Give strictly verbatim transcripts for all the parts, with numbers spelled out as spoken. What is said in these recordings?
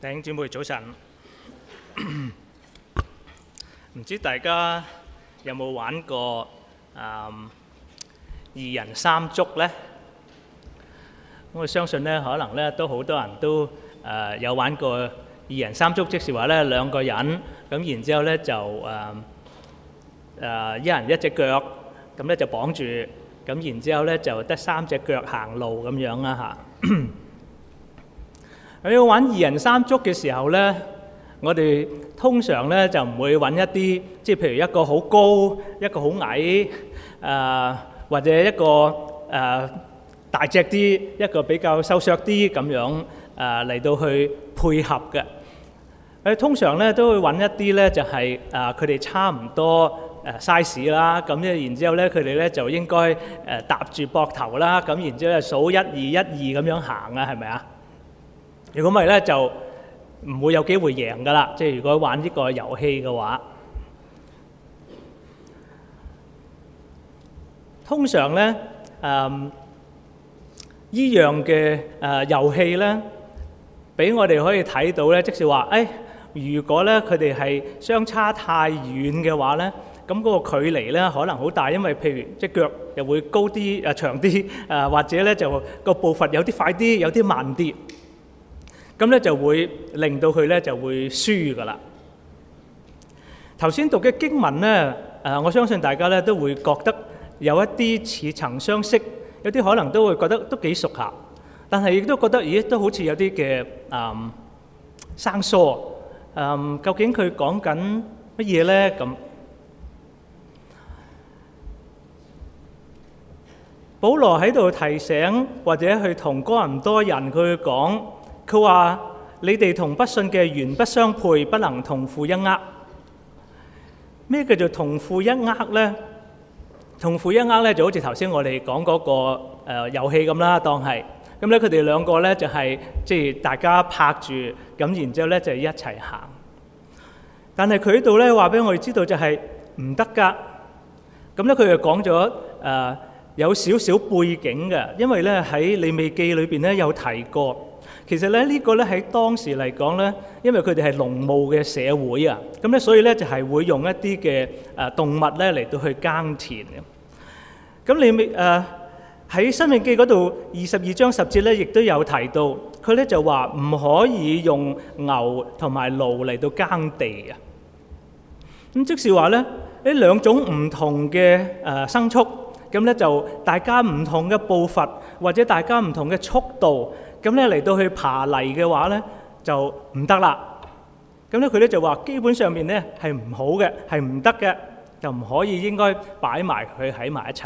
弟兄姊妹早晨，唔知大家有冇玩過誒二人三足呢？我相信咧，可能咧都好多人都誒有玩過二人三足，即是話咧兩個人咁，然之後咧就誒誒一人一隻腳，咁咧就綁住，咁然之後咧就得三隻腳行路咁樣啦嚇。喺玩二人三足嘅時候呢，我哋通常呢就唔會揾一啲，即係譬如一個好高，一個好矮，誒、呃、或者一個誒、呃、大隻啲，一個比較瘦削啲咁樣誒嚟、呃、到去配合嘅。誒通常呢都會揾一啲呢，就係誒佢哋差唔多誒 size 啦，咁咧然之後呢佢哋呢就應該誒搭住膊頭啦，咁然之後數一二一二咁樣行啊，係咪啊？如果唔係咧，就唔會有機會贏噶啦。即係如果玩呢個遊戲嘅話，通常咧誒依樣嘅誒遊戲咧，俾我哋可以睇到咧，即係話誒，如果咧佢哋係相差太遠嘅話咧，咁嗰個距離咧可能好大，因為譬如隻腳又會高啲誒長啲誒，或者咧就個步伐有啲快啲，有啲慢啲。咁咧就會令到佢咧就會輸噶啦。頭先讀嘅經文咧，誒我相信大家咧都會覺得有一啲似曾相識，有啲可能都會覺得都幾熟下，但係亦都覺得咦都好似有啲嘅誒生疏。誒究竟佢講緊乜嘢咧？咁保羅喺度提醒或者去同哥林多人佢講。佢話：你哋同不信嘅原不相配，不能同負一軛。咩叫做同負一軛呢？同負一軛咧，就好似頭先我哋講嗰個誒遊戲咁啦，當係咁咧。佢哋兩個咧就係即係大家拍住，咁然之後咧就一齊行。但係佢呢度咧話俾我哋知道就係唔得㗎。咁咧佢就講咗誒有少少背景嘅，因為咧喺利未記裏邊咧有提過。其實咧呢個咧喺當時嚟講咧，因為佢哋係農務嘅社會啊，咁咧所以咧就係會用一啲嘅誒動物咧嚟到去耕田嘅。咁你咪誒喺申命記嗰度二十二章十節咧，亦都有提到，佢咧就話唔可以用牛同埋驢嚟到耕地啊。咁即是話咧呢兩種唔同嘅誒牲畜，咁咧就大家唔同嘅步伐或者大家唔同嘅速度。咁咧嚟到去爬泥嘅話咧就唔得啦。咁咧佢咧就話基本上面咧係唔好嘅，係唔得嘅，就唔可以應該擺埋佢喺埋一齊。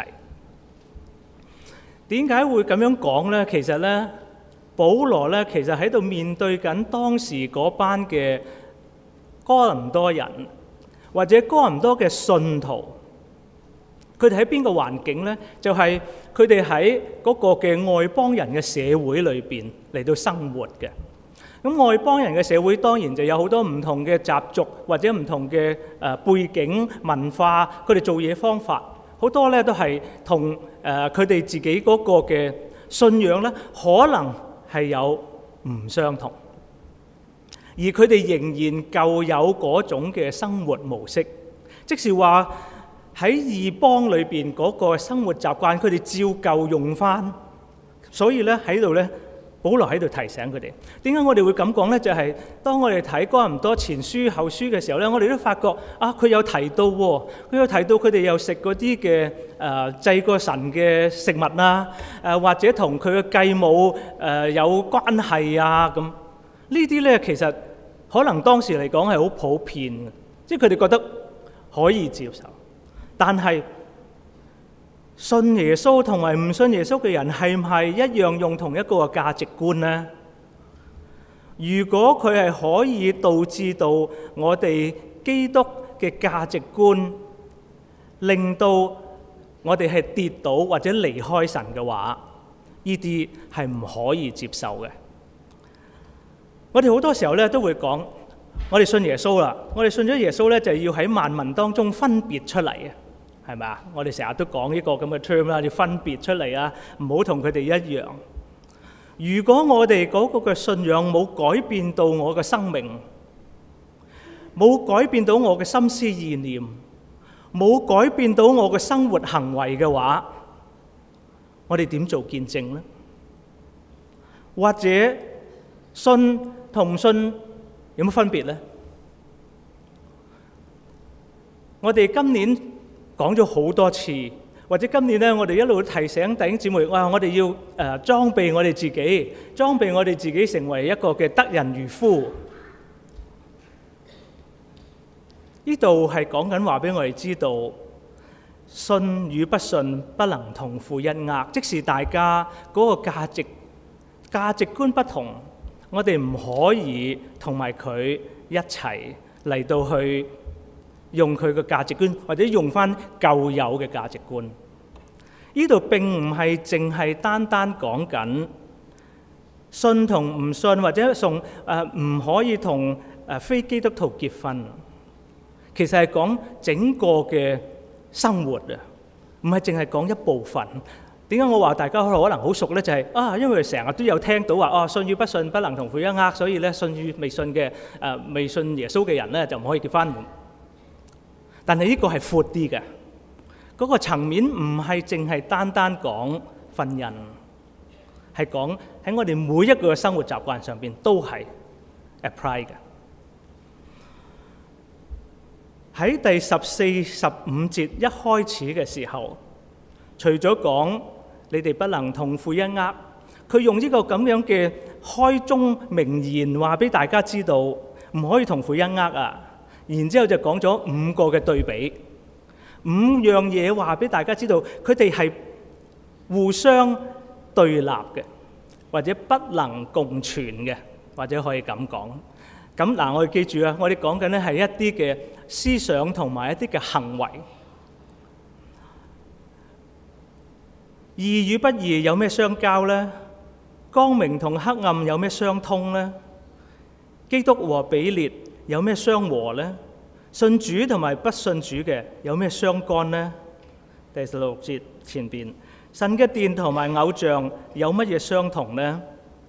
點解會咁樣講咧？其實咧，保羅咧其實喺度面對緊當時嗰班嘅哥林多人，或者哥林多嘅信徒。佢哋喺邊個環境呢？就係佢哋喺嗰個嘅外邦人嘅社會裏邊嚟到生活嘅。咁外邦人嘅社會當然就有好多唔同嘅習俗或者唔同嘅誒背景文化，佢哋做嘢方法好多咧都係同誒佢哋自己嗰個嘅信仰咧，可能係有唔相同，而佢哋仍然舊有嗰種嘅生活模式，即是話。喺異邦裏邊嗰個生活習慣，佢哋照舊用翻，所以咧喺度咧，保羅喺度提醒佢哋。點解我哋會咁講咧？就係、是、當我哋睇哥林多前書後書嘅時候咧，我哋都發覺啊，佢有提到喎，佢有提到佢哋又食嗰啲嘅誒祭過神嘅食物啊，誒或者同佢嘅繼母誒有關係啊咁。呢啲咧其實可能當時嚟講係好普遍嘅，即係佢哋覺得可以接受。但係信耶穌同埋唔信耶穌嘅人係唔係一樣用同一個價值觀呢？如果佢係可以導致到我哋基督嘅價值觀，令到我哋係跌倒或者離開神嘅話，呢啲係唔可以接受嘅。我哋好多時候咧都會講，我哋信耶穌啦，我哋信咗耶穌咧就要喺萬民當中分別出嚟嘅。係咪啊？我哋成日都講呢個咁嘅 term 啦，要分別出嚟啊，唔好同佢哋一樣。 如果我哋嗰個嘅信仰冇改變到我嘅生命，冇改變到我嘅心思意念，冇改變到我嘅生活行為嘅話，我哋點做見證呢？或者信同唔信有乜分別呢？我哋今年講咗好多次，或者今年咧，我哋一路提醒弟兄姊妹，哇！我哋要誒、呃、裝備我哋自己，裝備我哋自己成為一個嘅得人如夫。呢度係講緊話俾我哋知道，信與不信不能同負一軛，即使大家嗰個價值價值觀不同，我哋唔可以同埋佢一齊嚟到去用佢嘅價值觀，或者用翻舊有嘅價值觀。呢度並唔係淨係單單講緊信同唔信，或者送誒唔可以同誒非基督徒結婚。其實係講整個嘅生活啊，唔係淨係講一部分。點解我話大家可能好熟呢？就係、是、啊，因為成日都有聽到話哦、啊，信與不信不能同負一軛，所以咧信與未信嘅誒、呃、未信耶穌嘅人咧就唔可以結婚。但係呢個係闊啲嘅，嗰、那個層面唔係淨係單單講婚姻，係講喺我哋每一個嘅生活習慣上邊都係 apply 嘅。喺第十四、十五節一開始嘅時候，除咗講你哋不能同負一軛，佢用呢個咁樣嘅開宗明言話俾大家知道，唔可以同負一軛啊。然之後就講咗五個嘅對比，五樣嘢話俾大家知道，佢哋係互相對立嘅，或者不能共存嘅，或者可以咁講。咁嗱，我哋記住啊，我哋講緊咧係一啲嘅思想同埋一啲嘅行為。義與不義有咩相交呢？光明同黑暗有咩相通呢？基督和比列有咩相和呢？信主同埋不信主嘅有咩相干呢？第十六節前邊，神嘅殿同埋偶像有乜嘢相同呢？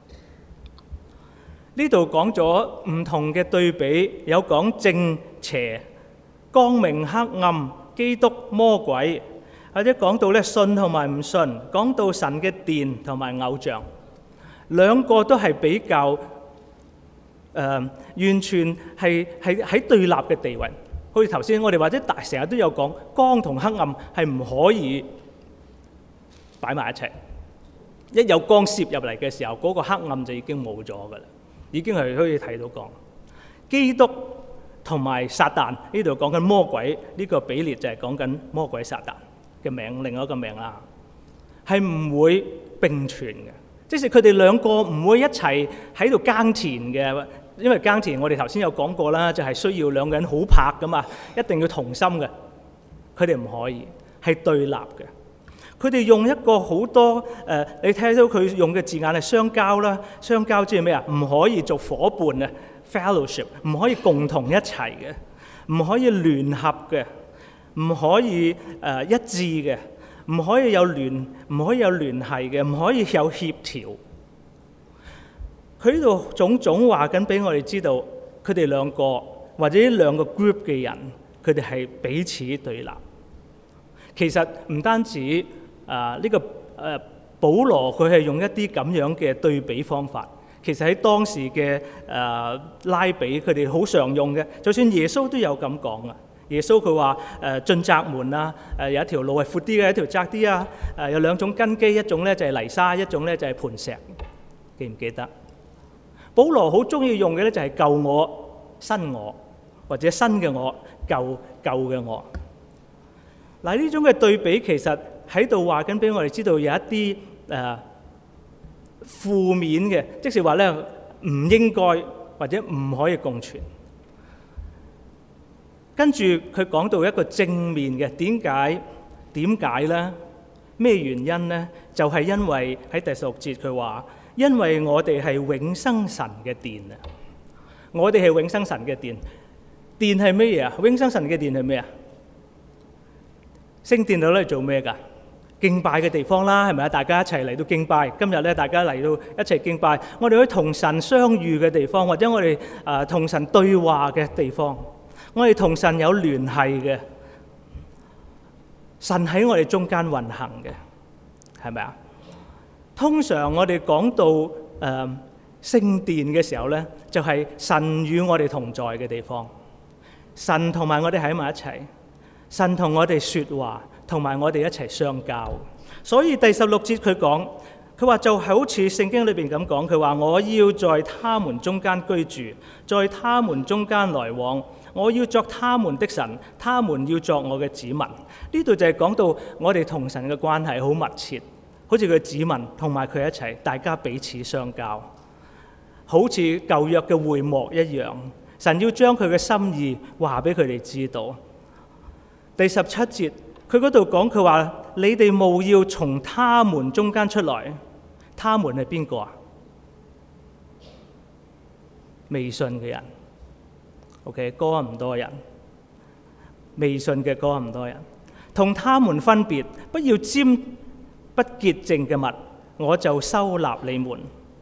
呢度講咗唔同嘅對比，有講正邪、光明黑暗、基督魔鬼，或者講到咧信同埋唔信，講到神嘅殿同埋偶像，兩個都係比較誒、呃、完全係係喺對立嘅地位。好似頭先我哋或者大成日都有講，光同黑暗係唔可以擺埋一齊。一有光攝入嚟嘅時候，嗰、那個黑暗就已經冇咗㗎啦。已經係可以睇到講基督同埋撒旦，呢度講緊魔鬼，呢、這個比列就係講緊魔鬼撒旦嘅名，另外一個名啦，係唔會並存嘅。即使佢哋兩個唔會一齊喺度耕田嘅，因為耕田我哋頭先有講過啦，就係、是、需要兩個人好拍噶嘛，一定要同心嘅。佢哋唔可以係對立嘅。佢哋用一個好多誒、呃，你睇到佢用嘅字眼係相交啦，相交即係咩啊？唔可以做伙伴啊 ，fellowship， 唔可以共同一齊嘅，唔可以聯合嘅，唔可以誒、呃、一致嘅，唔可以有聯，唔可以有聯繫嘅，唔可以有協調。佢呢度種種話緊俾我哋知道，佢哋兩個或者兩個 group 嘅人，佢哋係彼此對立。其實唔單止。啊！呢、這個誒、啊、保羅佢係用一啲咁樣嘅對比方法，其實喺當時嘅誒、啊、拉比佢哋好常用嘅，就算耶穌都有咁講啊。耶穌佢話誒進窄門啊，誒、啊、有一條路係闊啲嘅，一條窄啲啊。誒有兩種根基，一種咧就係泥沙，一種咧就係磐石。記唔記得？保羅好中意用嘅咧就係舊我、新我，或者新嘅我、舊舊嘅我。嗱，呢種嘅對比其實喺度話緊俾我哋知道有一啲誒、呃、負面嘅，即是話咧唔應該或者唔可以共存。跟住佢講到一個正面嘅，點解點解咧？咩原因咧？就係、是、因為喺第十六節佢話，因為我哋係永生神嘅殿啊！我哋係永生神嘅殿，殿係咩嘢啊？永生神嘅殿係咩啊？聖殿度咧做咩㗎？ 敬拜嘅地方啦，係咪啊？大家一齊嚟到敬拜。今日咧，大家嚟到一齊敬拜，我哋可以同神相遇嘅地方，或者我哋誒同神對話嘅地方，我哋同神有聯繫嘅，神喺我哋中間運行嘅，係咪啊？通常我哋講到誒、呃、聖殿嘅時候咧，就係、是、神與我哋同在嘅地方，神同埋我哋喺埋一齊，神同我哋說話。同埋我哋一齊相交，所以第十六節佢講，佢話就好似聖經裏邊咁講，佢話我要在他們中間居住，在他們中間來往，我要作他們的神，他們要作我嘅子民。呢度就係講到我哋同神嘅關係好密切，好似佢子民同埋佢一齊，大家彼此相交，好似舊約嘅會幕一樣。神要將佢嘅心意話俾佢哋知道。第十七節。佢嗰度講，佢話你哋務要從他們中間出來。他們係邊個啊？未信嘅人 ，OK， 哥林多人，未信嘅哥林多人，同他們分別，不要沾不潔淨嘅物，我就收納你們。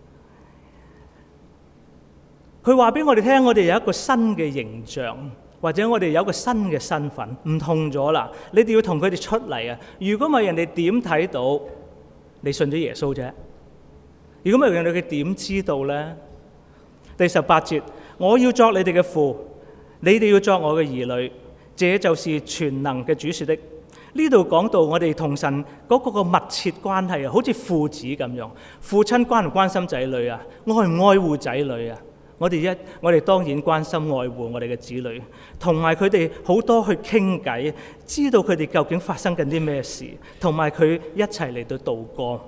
佢話俾我哋聽，我哋有一個新嘅形象。或者我哋有個新嘅身份，唔同咗啦。你哋要同佢哋出嚟啊！如果唔係，人哋點睇到你信咗耶穌啫？如果唔係，人哋佢點知道呢？第十八節，我要作你哋嘅父，你哋要作我嘅兒女，這就是全能嘅主說的。呢度講到我哋同神嗰個個密切關係啊，好似父子咁樣。父親關唔關心仔女啊？愛唔愛護仔女啊？我哋一，我哋當然關心愛護我哋嘅子女，同埋佢哋好多去傾偈，知道佢哋究竟發生緊啲咩事，同埋佢一齊嚟到度過。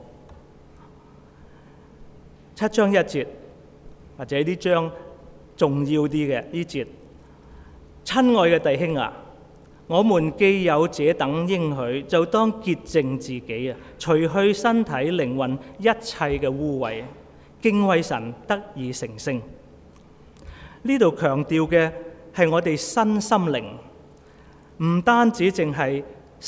七章一節，或者呢章重要啲嘅呢節，親愛嘅弟兄啊，我們既有這等應許，就當潔淨自己啊，除去身體靈魂一切嘅污穢，敬畏神，得以成聖。呢度強調嘅係我哋身心靈，唔單止淨係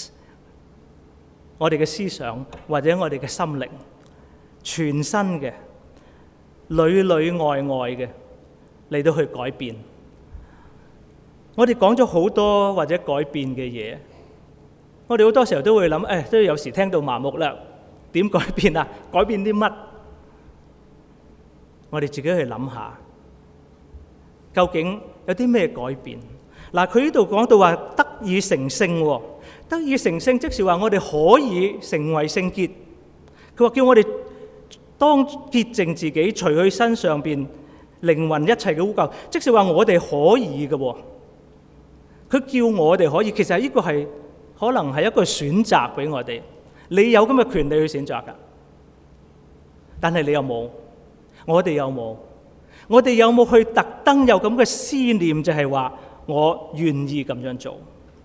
我哋嘅思想或者我哋嘅心靈，全身嘅裏裏外外嘅嚟到去改變。我哋講咗好多或者改變嘅嘢，我哋好多時候都會諗，誒，都有時聽到麻木啦，點改變啊？改變啲乜？我哋自己去諗下。究竟有啲咩改變？嗱，佢呢度講到話得以成聖，得以成聖，即是話我哋可以成為聖潔。佢話叫我哋當潔淨自己，除去身上邊靈魂一切嘅污垢，即是話我哋可以嘅。佢叫我哋可以，其實呢個係可能係一個選擇俾我哋。你有咁嘅權利去選擇噶，但係你有冇？我哋有冇？我哋有冇去特登有咁嘅思念，就係話我願意咁樣做？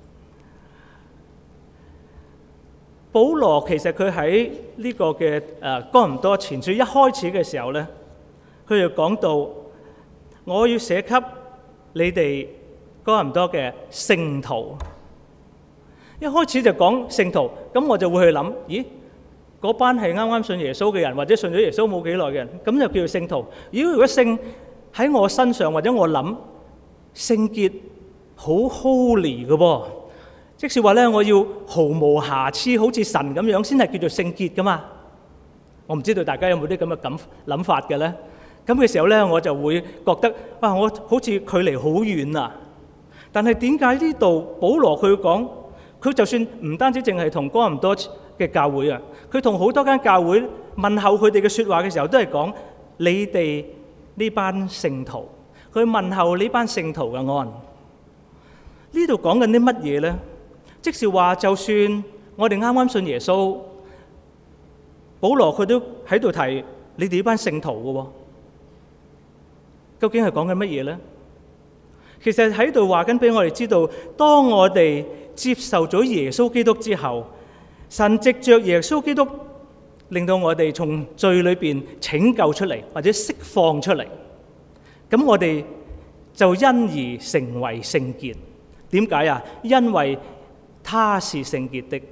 保羅其實佢喺呢個嘅誒哥林多前書一開始嘅時候咧，佢就講到我要寫給你哋哥林多嘅聖徒。一開始就講聖徒，咁我就會去諗，咦？嗰班係啱啱信耶穌嘅人，或者信咗耶穌冇幾耐嘅人，咁就叫做聖徒。如果如果聖喺我身上，或者我諗聖潔好 holy 嘅噃，即是話咧，我要毫無瑕疵，好似神咁樣先係叫做聖潔噶嘛。我唔知道大家有冇啲咁嘅感諗法嘅咧？咁嘅時候咧，我就會覺得哇，我好似距離好遠啊！但係點解呢度保羅佢講，佢就算唔單止淨係同哥林多嘅教會啊，佢同好多間教會問候佢哋嘅說話嘅時候，都係講你哋呢班聖徒，佢問候呢班聖徒嘅安。呢度講緊啲乜嘢呢？即是話，就算我哋啱啱信耶穌，保羅佢都喺度提你哋呢班聖徒嘅喎。究竟係講緊乜嘢呢？其實喺度話緊俾我哋知道，當我哋接受咗耶穌基督之後，神藉着耶穌基督令到我哋從罪裏邊拯救出嚟，或者釋放出嚟，咁我哋就因而成為聖潔。點解啊？因為他是聖潔的，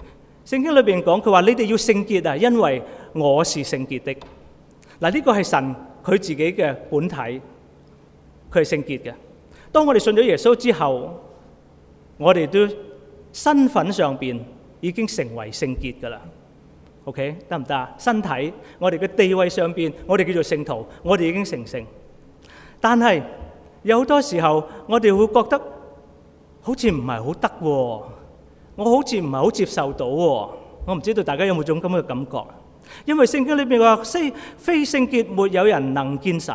聖經裏邊講，佢話你哋要聖潔啊，因為我是聖潔的。嗱，呢個係神佢自己嘅本體，佢係聖潔嘅。當我哋信咗耶穌之後，我哋都身份上邊已經成為聖潔噶啦。OK， 得唔得啊？身體，我哋嘅地位上邊，我哋叫做聖徒，我哋已經成聖。但係有好多時候，我哋會覺得好似唔係好得喎，我好似唔係好接受到喎。我唔知道大家有冇種咁嘅感覺？因為聖經裏邊話，非非聖潔沒有人能見神。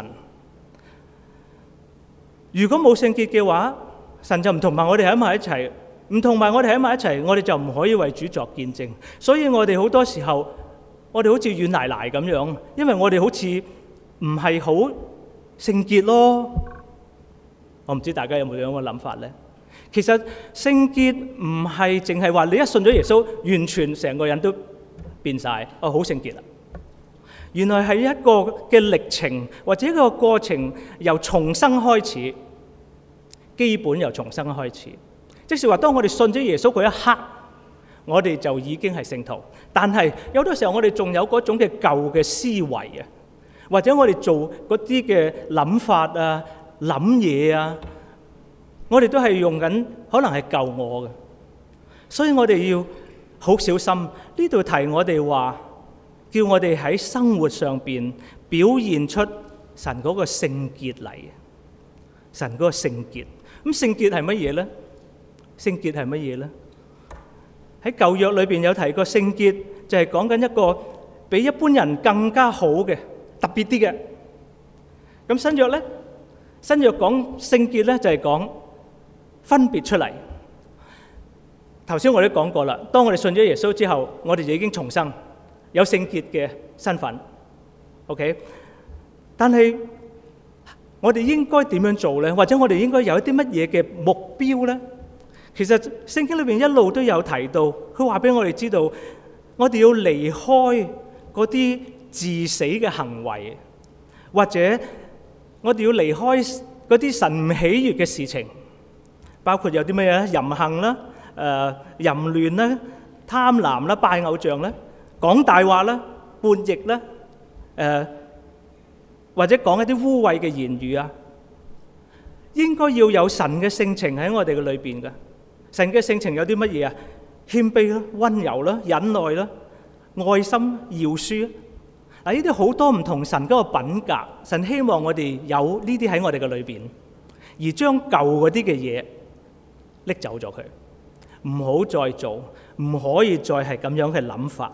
如果冇聖潔嘅話，神就唔同埋我哋喺埋一齊。唔同埋我哋喺埋一齊，我哋就唔可以為主作見證。所以我哋好多時候，我哋好似軟賴賴咁樣，因為我哋好似唔係好聖潔咯。我唔知大家有冇咁嘅諗法呢？其實聖潔唔係淨係話你一信咗耶穌，完全成個人都變晒，哦，好聖潔啦。原來係一個嘅歷程，或者一個過程，由重生開始，基本由重生開始。即是話，當我哋信咗耶穌嗰一刻，我哋就已經係聖徒。但係有好多時候，我哋仲有嗰種嘅舊嘅思維啊，或者我哋做嗰啲嘅諗法啊、諗嘢啊，我哋都係用緊可能係舊我嘅。所以我哋要好小心。呢度提我哋話，叫我哋喺生活上邊表現出神嗰個聖潔嚟。神嗰個聖潔，咁聖潔係乜嘢咧？聖潔係乜嘢咧？喺舊約裏邊有提過聖潔，就係講緊一個比一般人更加好嘅、特別啲嘅。咁新約咧，新約講聖潔咧，就係講分別出嚟。頭先我都講過啦，當我哋信咗耶穌之後，我哋就已經重生，有聖潔嘅身份。OK， 但係我哋應該點樣做咧？或者我哋應該有一啲乜嘢嘅目標咧？其實聖經裏邊一路都有提到，佢話俾我哋知道，我哋要離開嗰啲自死嘅行為，或者我哋要離開嗰啲神唔喜悅嘅事情，包括有啲咩嘢？淫行啦、誒淫亂啦、貪婪啦、拜偶像啦、講大話啦、叛逆啦、誒或者講一啲污穢嘅言語啊，應該要有神嘅性情喺我哋嘅裏邊嘅。神嘅性情有啲乜嘢啊？謙卑啦、溫柔啦、忍耐啦、愛心、饒恕。嗱，呢啲好多唔同神嗰個品格，神希望我哋有呢啲喺我哋嘅裏邊，而將舊嗰啲嘅嘢拎走咗佢，唔好再做，唔可以再係咁樣嘅諗法。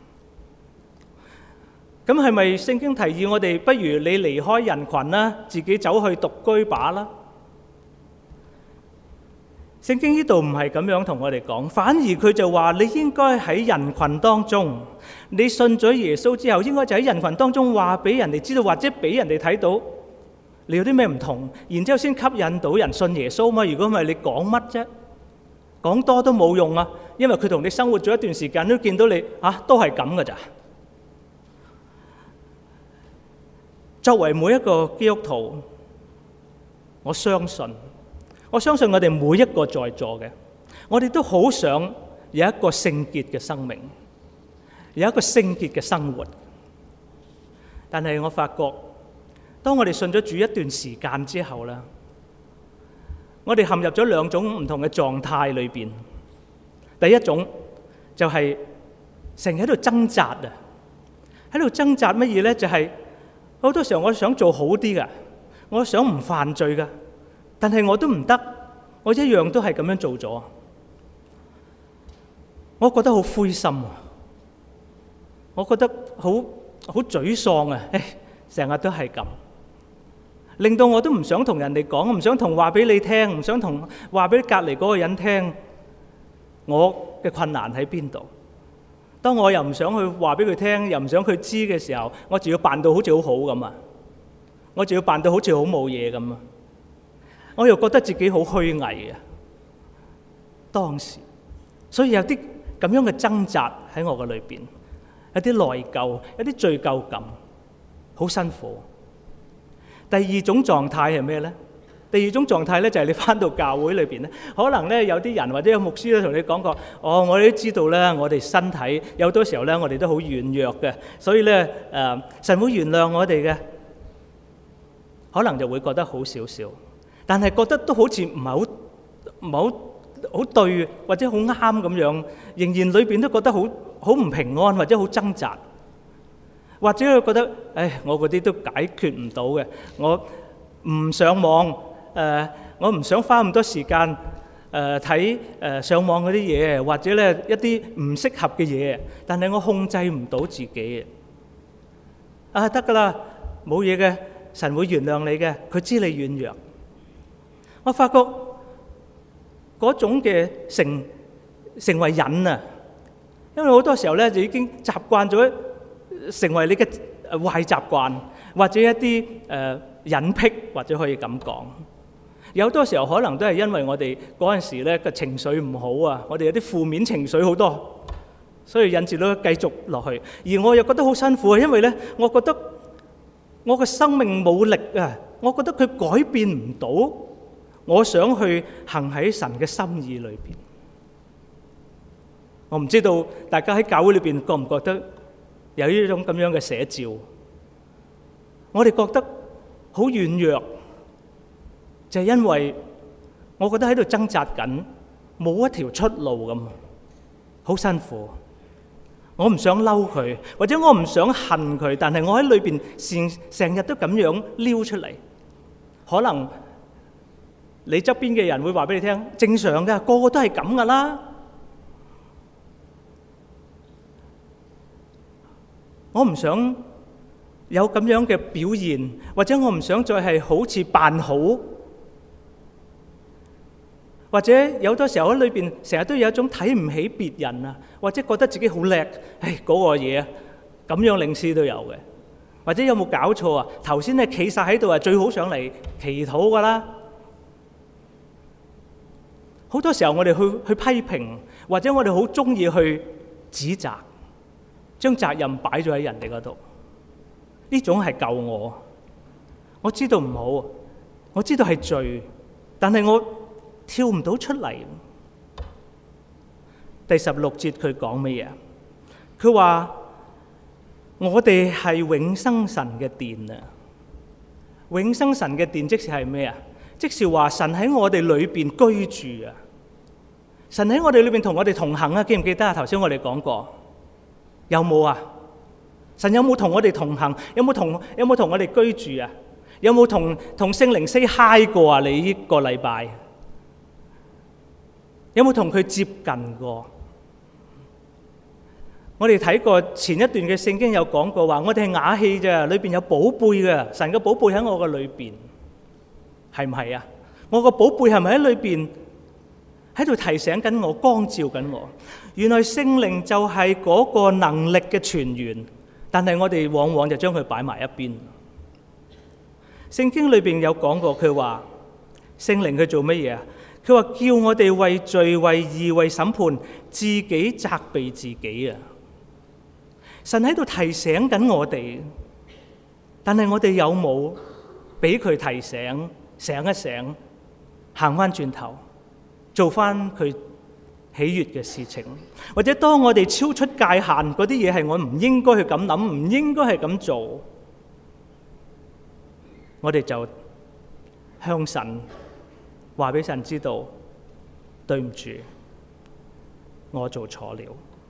咁係咪聖經提議我哋不如你離開人群啦，自己走去獨居把啦？聖經呢度唔係咁樣同我哋講，反而佢就話你應該喺人群當中，你信咗耶穌之後，應該就喺人群當中話俾人哋知道，或者俾人哋睇到你有啲咩唔同，然之後先吸引到人信耶穌嘛。如果唔係，你講乜啫？講多都冇用啊，因為佢同你生活咗一段時間，都見到你啊，都係咁噶咋。作為每一個基督徒，我相信。我相信我哋每一個在座嘅，我哋都好想有一個聖潔嘅生命，有一個聖潔嘅生活。但係我發覺，當我哋信咗主一段時間之後咧，我哋陷入咗兩種唔同嘅狀態裏邊。第一種就係成日喺度掙扎啊，喺度掙扎乜嘢咧？就係好多時候我想做好啲噶，我想唔犯罪噶。但係我都唔得，我一樣都係咁樣做咗，我覺得好灰心啊！我覺得好好沮喪啊！誒，成日都係咁，令到我都唔想同人哋講，唔想同話俾你聽，唔想同話俾隔離嗰個人聽，我嘅困難喺邊度。當我又唔想去話俾佢聽，又唔想佢知嘅時候，我就要扮到好似好好咁啊！我就要扮到好似好冇嘢咁啊！我又覺得自己好虛偽啊！當時，所以有啲咁樣嘅掙扎喺我嘅裏邊，有啲內疚，有啲罪疚感，好辛苦。第二種狀態係咩咧？ 第二種狀態咧，就係你翻到教會裏邊咧，可能咧有啲人或者有牧師咧同你講過，哦，我哋都知道咧，我哋身體有好多時候咧，我哋都好軟弱嘅，所以咧誒，神會原諒我哋嘅，可能就會覺得好少少，但係覺得都好似唔係好唔係好好對或者好啱咁樣，仍然裏邊都覺得好好唔平安或者好掙扎，或者佢覺得，唉，我嗰啲都解決唔到嘅，我唔上網。誒、呃，我唔想花咁多時間誒睇誒上網嗰啲嘢，或者咧一啲唔適合嘅嘢，但係我控制唔到自己。啊，得㗎啦，冇嘢嘅，神會原諒你嘅，佢知你軟弱。我發覺嗰種嘅成成為癮啊，因為好多時候咧就已經習慣咗成為你嘅壞習慣，或者一啲誒癮癖，或者可以咁講。有好多時候可能都係因為我哋嗰陣時咧嘅情緒唔好啊，我哋有啲負面情緒好多，所以引致到繼續落去。而我又覺得好辛苦啊，因為咧，我覺得我嘅生命冇力啊，我覺得佢改變唔到我想去行喺神嘅心意裏邊。我唔知道大家喺教會裏邊覺唔覺得有呢種咁樣嘅寫照？我哋覺得好軟弱。就係因為我覺得喺度掙扎緊，冇一條出路咁，好辛苦。我唔想嬲佢，或者我唔想恨佢，但係我喺裏邊成成日都咁樣撩出嚟。可能你側邊嘅人會話俾你聽，正常㗎，個個都係咁㗎啦。我唔想有咁樣嘅表現，或者我唔想再係好似扮好。或者有好多時候喺裏邊成日都有一種睇唔起別人啊，或者覺得自己好叻，唉，嗰個嘢啊，咁樣領詩都有嘅。或者有冇搞錯啊？頭先咧企晒喺度啊，最好上嚟祈禱噶啦。好多時候我哋去去批評，或者我哋好中意去指責，將責任擺咗喺人哋嗰度。呢種係救我，我知道唔好，我知道係罪，但係我跳唔到出嚟。第十六節佢講乜嘢？佢話我哋係永生神嘅殿啊！永生神嘅殿即是係咩啊？即是話神喺我哋裏邊居住啊！神喺我哋裏邊同我哋同行啊！記唔記得啊？頭先我哋講過，有冇啊？神有冇同我哋同行？有冇同有冇同我哋居住啊？有冇同同聖靈 say hi 過啊？你呢個禮拜？有冇同佢接近過？我哋睇過前一段嘅聖經有講過話，我哋係瓦器啫，裏邊有寶貝嘅，神嘅寶貝喺我嘅裏邊，係唔係啊？我個寶貝係咪喺裏邊喺度提醒緊我，光照緊我？原來聖靈就係嗰個能力嘅泉源，但係我哋往往就將佢擺埋一邊。聖經裏邊有講過，佢話聖靈佢做乜嘢啊？佢話叫我哋為罪、為義、為審判，自己責備自己啊！神喺度提醒緊我哋，但係我哋有冇俾佢提醒、醒一醒，行翻轉頭，做翻佢喜悅嘅事情？或者當我哋超出界限嗰啲嘢係我唔應該去咁諗，唔應該係咁做，我哋就向神話俾神知道，對唔住，我做錯了。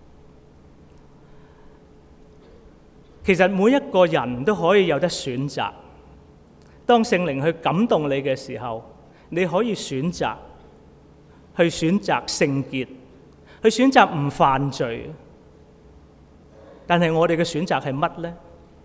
其實每一個人都可以有得選擇。當聖靈去感動你嘅時候，你可以選擇去選擇聖潔，去選擇唔犯罪。但係我哋嘅選擇係乜呢？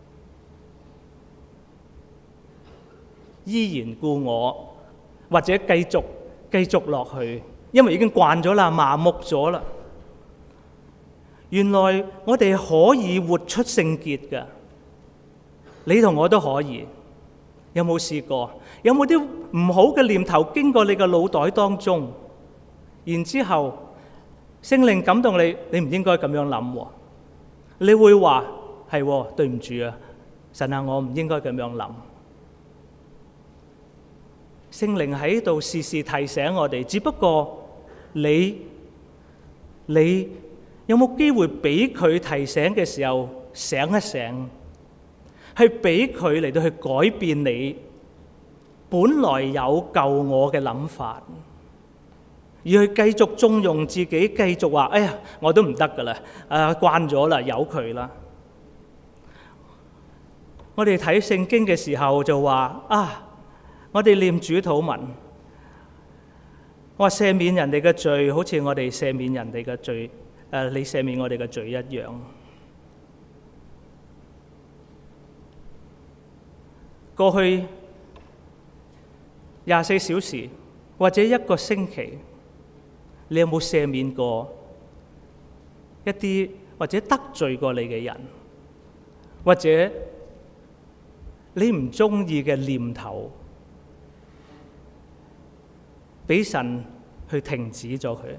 依然故我，或者繼續繼續落去，因為已經慣咗啦，麻木咗啦。原來我哋可以活出聖潔㗎，你同我都可以。有冇試過？有冇啲唔好嘅念頭經過你嘅腦袋當中？然之後聖靈感動你，你唔應該咁樣諗喎。你會話係喎，對唔住啊，神啊，我唔應該咁樣諗。 聖靈喺度時時提醒我哋，只不過你你有冇機會俾佢提醒嘅時候醒一醒，去俾佢嚟到去改變你本來有救我嘅諗法，而去繼續縱容自己，繼續話：哎呀，我都唔得噶啦，誒慣咗啦，由佢啦。我哋睇聖經嘅時候就話啊，我哋念主禱文，我話赦免人哋嘅罪，好似我哋赦免人哋嘅罪，誒你赦免我哋嘅罪一樣。過去廿四小時或者一個星期，你有冇赦免過一啲或者得罪過你嘅人，或者你唔中意嘅念頭，俾神去停止咗佢？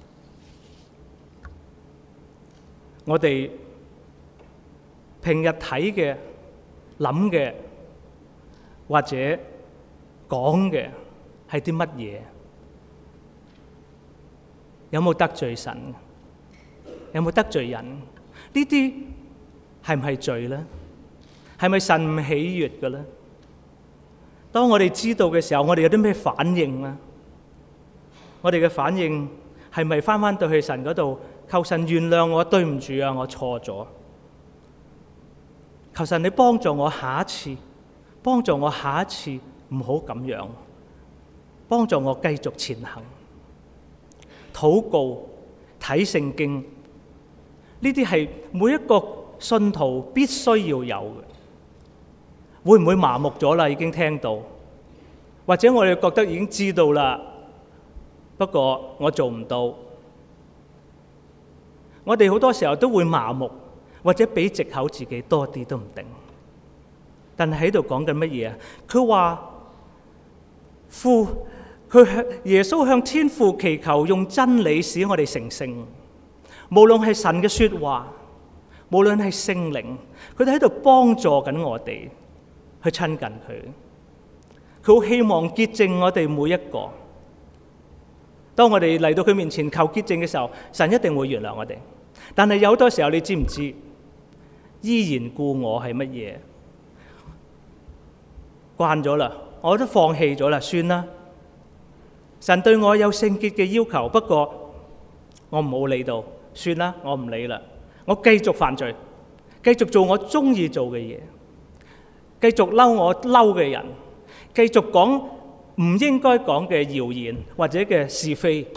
我哋平日睇嘅、諗嘅或者講嘅係啲乜嘢？有冇得罪神？有冇得罪人？呢啲係唔係罪呢？係咪神唔喜悅嘅咧？當我哋知道嘅時候，我哋有啲咩反應呢？我哋嘅反應係咪翻翻到去神嗰度，求神原諒我，對唔住啊，我錯咗。求神你幫助我下一次，幫助我下一次唔好咁樣，幫助我繼續前行。禱告、睇聖經，呢啲係每一個信徒必須要有嘅。會唔會麻木咗啦？已經聽到，或者我哋覺得已經知道啦，不過我做唔到。我哋好多時候都會麻木，或者俾藉口自己多啲都唔定。但係喺度講緊乜嘢啊？佢話父，佢向耶穌向天父祈求，用真理使我哋成聖。無論係神嘅說話，無論係聖靈，佢哋喺度幫助緊我哋去親近佢。佢好希望潔淨我哋每一個。當我哋嚟到佢面前求潔淨嘅時候，神一定會原諒我哋。但係有好多時候，你知唔知依然故我係乜嘢？慣咗啦，我都放棄咗啦，算啦。神對我有聖潔嘅要求，不過我冇理到，算啦，我唔理啦，我繼續犯罪，繼續做我中意做嘅嘢，繼續嬲我嬲嘅人，繼續講唔應該講嘅謠言或者嘅是非。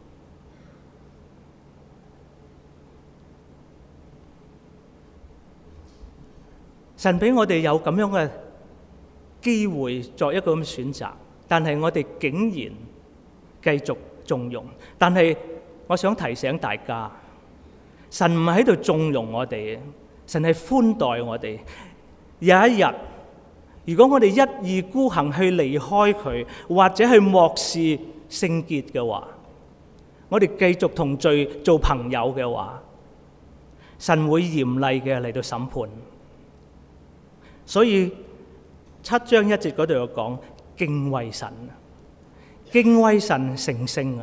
神俾我哋有咁樣嘅機會作一個咁嘅選擇，但係我哋竟然繼續縱容。但係我想提醒大家，神唔係喺度縱容我哋，神係寬待我哋。有一日，如果我哋一意孤行去離開佢，或者去漠視聖潔嘅話，我哋繼續同罪做朋友嘅話，神會嚴厲嘅嚟到審判。所以七章一節嗰度有講敬畏神，敬畏神成聖啊！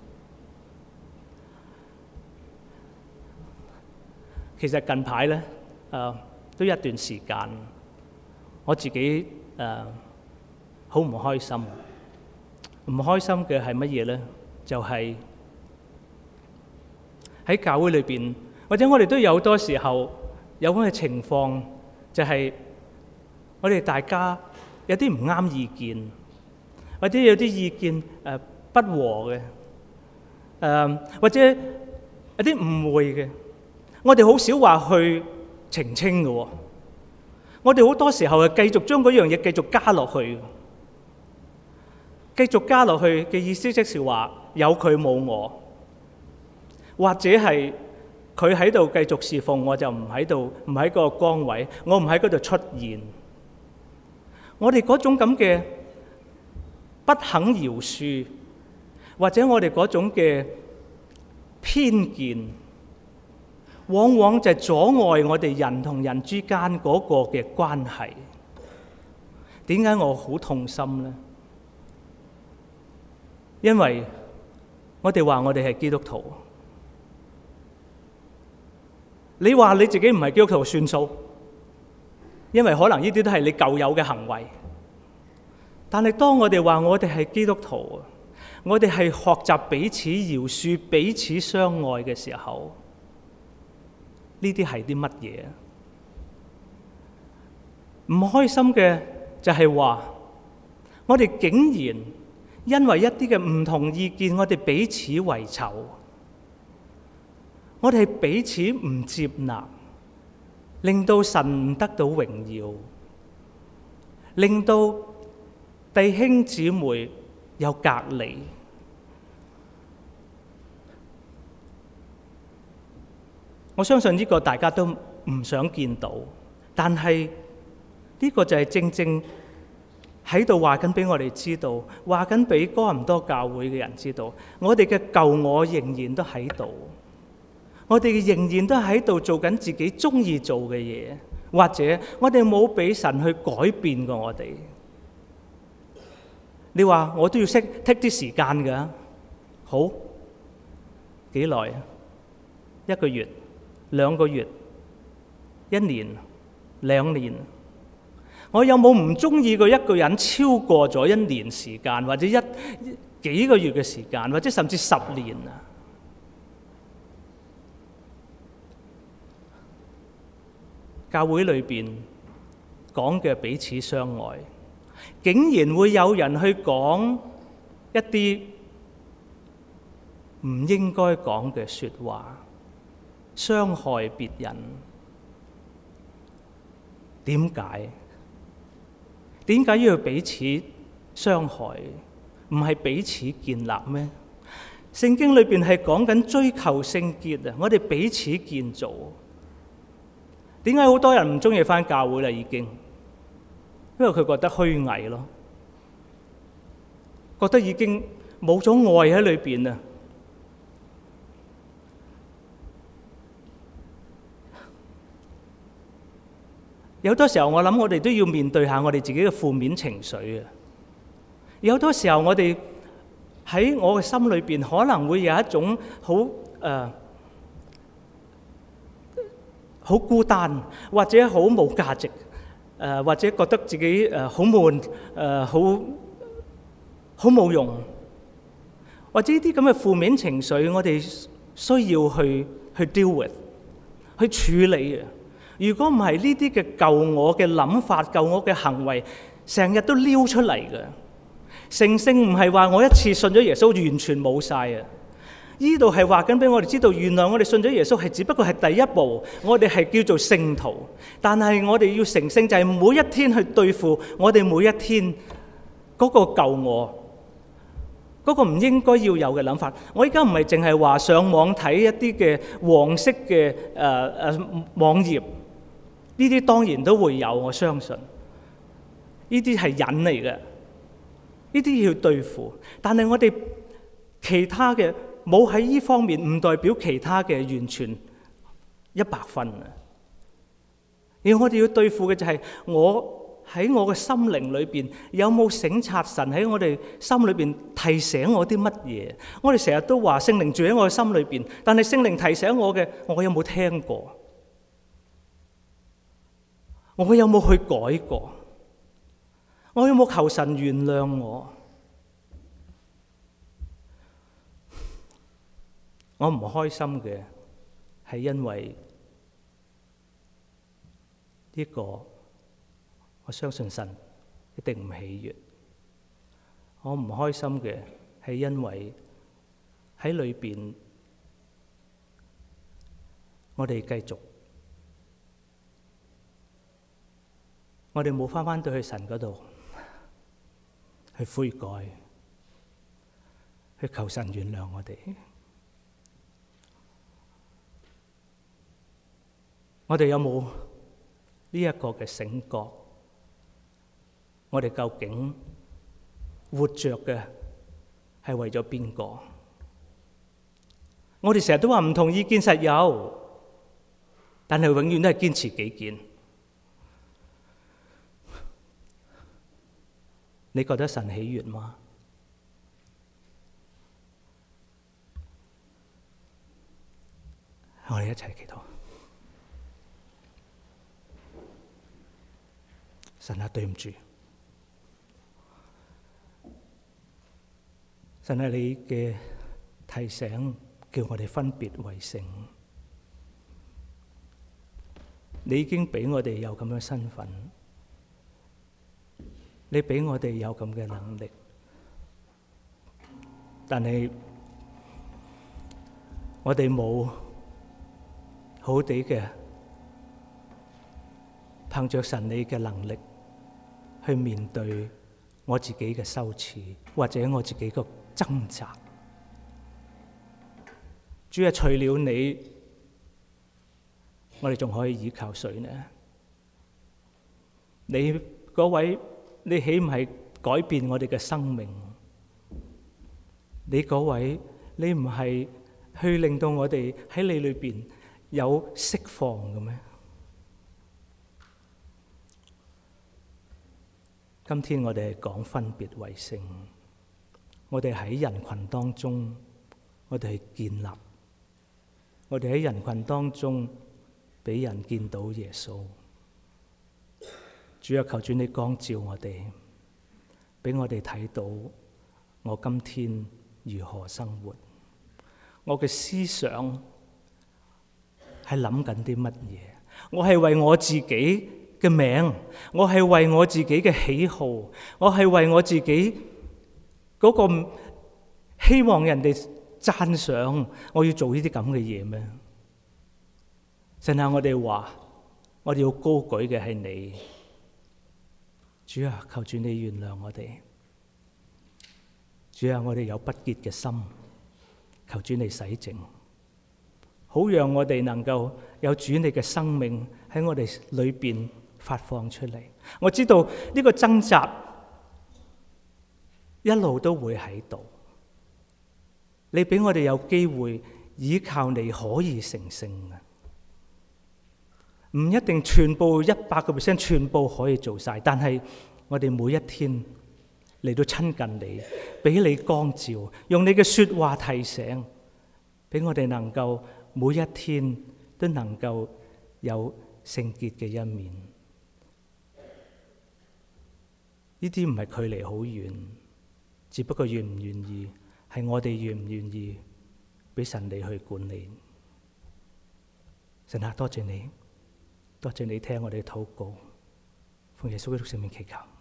其實近排咧，誒、呃、都一段時間，我自己誒好唔開心。唔開心嘅係乜嘢咧？就係、是、喺教會裏邊，或者我哋都有好多時候有咁嘅情況，就係、是。我哋大家有啲唔啱意見，或者有啲意見誒不和嘅，誒或者有啲誤會嘅，我哋好少話去澄清嘅。我哋好多時候係繼續將嗰樣嘢繼續加落去，繼續加落去嘅意思即是話有佢冇我，或者係佢喺度繼續侍奉，我就唔喺度，唔喺個崗位，我唔喺嗰度出現。我哋嗰種咁嘅不肯饒恕，或者我哋嗰種嘅偏見，往往就係阻礙我哋人同人之間嗰個嘅關係。點解我好痛心呢？ 因為我哋話我哋係基督徒，你話你自己唔係基督徒算數，因為可能呢啲都係你舊有嘅行為。但係當我哋話我哋係基督徒，我哋係學習彼此饒恕、彼此相愛嘅時候，呢啲係啲乜嘢？唔開心嘅就係話，我哋竟然因為一啲嘅唔同意見，我哋彼此為仇，我哋係彼此唔接納，令到神唔得到榮耀，令到弟兄姊妹有隔離。我相信呢個大家都唔想見到，但係呢個就係正正喺度話緊俾我哋知道，話緊俾哥林多教會嘅人知道，我哋嘅舊我仍然都喺度，我哋仍然都喺度做緊自己中意做嘅嘢，或者我哋冇俾神去改變過我哋。你話我都要識 take 啲時間㗎，好幾耐啊？一個月、兩個月、一年、兩年，我有冇唔中意過一個人超過咗一年時間，或者一幾個月嘅時間，或者甚至十年啊？教會裏邊講嘅彼此相愛，竟然會有人去講一啲唔應該講嘅說話，傷害別人。點解？點解要彼此傷害？唔係彼此建立咩？聖經裏邊係講緊追求聖潔啊！我哋彼此建造。點解好多人唔中意返教會啦？已經，因為佢覺得虛偽咯，覺得已經冇咗愛喺裏邊啊！有好多時候，我諗我哋都要面對下我哋自己嘅負面情緒啊！有好多時候，我哋喺我嘅心裏邊可能會有一種好誒。呃好孤單，或者好冇價值，誒、呃、或者覺得自己誒好悶，誒好好冇用，或者呢啲咁嘅負面情緒，我哋需要去去 deal with，去處理啊！如果唔係呢啲嘅舊我嘅諗法、舊我嘅行為，成日都撩出嚟嘅。成聖唔係話我一次信咗耶穌完全冇晒啊！呢度係話緊俾我哋知道，原來我哋信咗耶穌係只不過係第一步，我哋係叫做聖徒。但係我哋要成聖就係每一天去對付我哋每一天嗰個舊我，嗰個唔應該要有嘅諗法。我而家唔係淨係話上網睇一啲嘅黃色嘅誒誒網頁，呢啲當然都會有，我相信呢啲係癮嚟嘅，呢啲要對付。但係我哋其他嘅。冇喺呢方面，唔代表其他嘅完全一百分啊！而我哋要對付嘅就係我喺我嘅心靈裏邊有冇省察神喺我哋心裏邊提醒我啲乜嘢？我哋成日都話聖靈住喺我嘅心裏邊，但係聖靈提醒我嘅，我有冇聽過？我有冇去改過？我有冇求神原諒我？我唔開心嘅係因為呢個，我相信神一定唔喜悅。我唔開心嘅係因為喺裏邊，我哋繼續，我哋冇返返到去神嗰度去悔改，去求神原諒我哋。我哋有冇呢一個嘅醒覺？我哋究竟活着嘅係為咗邊個？我哋成日都話唔同意見實有，但係永遠都係堅持己見。你覺得神喜悅嗎？ 齊祈禱。神啊，對唔住，神啊，你嘅提醒叫我哋分別為聖，你已經俾我哋有咁樣身份，你俾我哋有咁嘅能力，但係我哋冇好地嘅憑着神你嘅能力去面對我自己嘅羞恥，或者我自己嘅掙扎。主啊，除了你，我哋仲可以依靠誰呢？你嗰位，你豈唔係改變我哋嘅生命？你嗰位，你唔係去令到我哋喺你裏邊有釋放嘅咩？今天我哋係講分別為聖，我哋喺人群當中，我哋係建立，我哋喺人群當中俾人見到耶穌。主啊，求主你光照我哋，俾我哋睇到我今天如何生活，我嘅思想係諗緊啲乜嘢？我係為我自己嘅名，我係為我自己嘅喜好，我係為我自己嗰個希望人哋讚賞，我要做呢啲咁嘅嘢咩？神啊，我哋話我哋要高舉嘅係你。主啊，求主你原諒我哋。主啊，我哋有不潔嘅心，求主你洗淨，好讓我哋能夠有主你嘅生命喺我哋裏邊發放出嚟。我知道呢個掙扎一路都會喺度，你俾我哋有機會依靠你可以成聖嘅，唔一定全部一百個 percent 全部可以做晒，但係我哋每一天嚟到親近你，俾你光照，用你嘅說話提醒，俾我哋能夠每一天都能夠有聖潔嘅一面。呢啲唔係距離好遠，只不過願唔願意，係我哋願唔願意俾神你去管理。神啊，多謝你，多謝你聽我哋嘅禱告，奉耶穌基督聖名祈求。